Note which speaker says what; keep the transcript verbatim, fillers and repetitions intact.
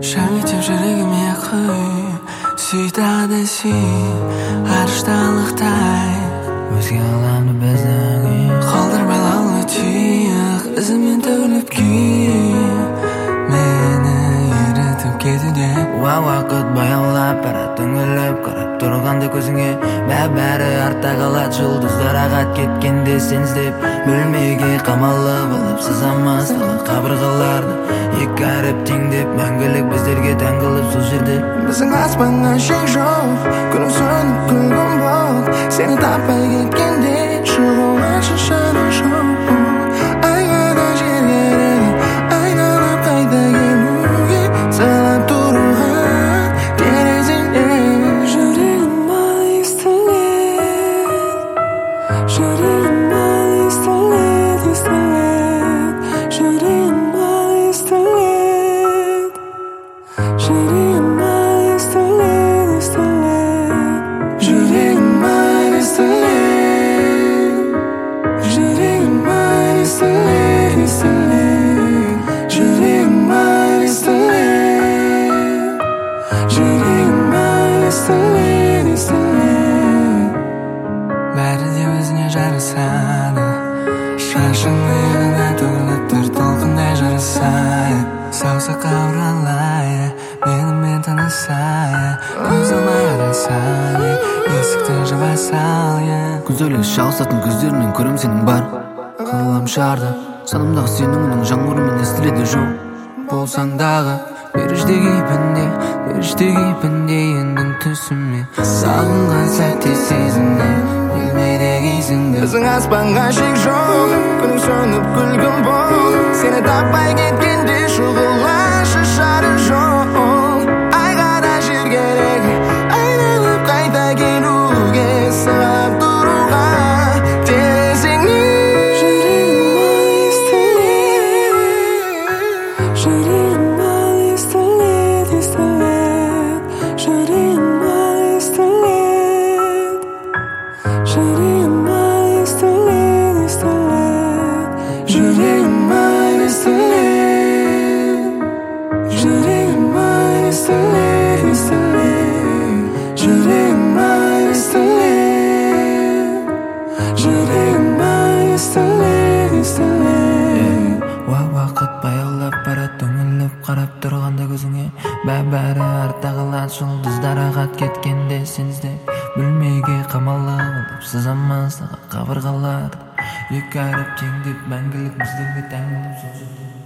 Speaker 1: Шәмітеп жүрегіме құй Сүйдады сүй Арышталықтай
Speaker 2: Өзге ғаламды біздің үй
Speaker 1: Қалдырмай лаулы тұйық Ізімен төгіліп күй Мені ерітіп кетуде
Speaker 2: Уа уақыт баяулап барады түңіліп қарап тұрғанда көзіңе бәрі артта қалады жұлдыздар ағат кеткенде сен іздеп бөлмеге қамалып алып сызамастығы қабырғаларды екі әріп теңдеп мәңгілік біздерге тәңгіліп сол жерде
Speaker 3: біздің аспаннан шек жоқ күнің сөніп күлгін болып сені таппай кеткенде шығуға шашады жоқ айға жер керек айналып қайта келуге сағат тұруға терезеңде
Speaker 1: жүрегім ал естіледі жүрегім ал естіледі естіледі жүрегім ал естіледі жүрегім ал естіледі естіледі жүрегім ал естіледі жүрегім ал естіледі естіледі жүрегім ал естіледі жүрегім ал естіледі естіледі бәрі де өзіне жарасады шашың иығына төгіліп тұр толқындай жарасайды саусаққа оралайы менімен танысайы көз алмай қарасайы есікті жаба салайы
Speaker 2: күзеле шалысатын көздерінен көрем сенің бар ғаламшарда санамдағы сенің үнің жаңғырумен естіледі жоқ болсаң дағы періште кейпінде періште кейпінде ендің түсіме сағынған сәтте сезімді елмейді кезіңді
Speaker 3: біздің аспанға шек жоқ күнің сөніп күлгін болып сені таппай кеткенде шұғыла шашады жоқ айға да жер керек айналып қайта келуге сағат тұруға терезеңе
Speaker 1: жүрегім ал естіледі жүрегім ал естіледі жүрегім ал естіледі естіледі жүрегім ал естіледі жүрегім ал естіледі естіледі жүрегім ал естіледі жүрегім ал естіледі естіледі
Speaker 2: уа уақыт баяулап барады түңіліп қарап тұрғанда көзіңе бәрі артта қалады жұлдыздар ағат кеткенде сен іздеп бөлмеге қамалып алып сызамастығы қабырғаларды екі әріп теңдеп мәңгілік біздерге тәңгіліп сол жерде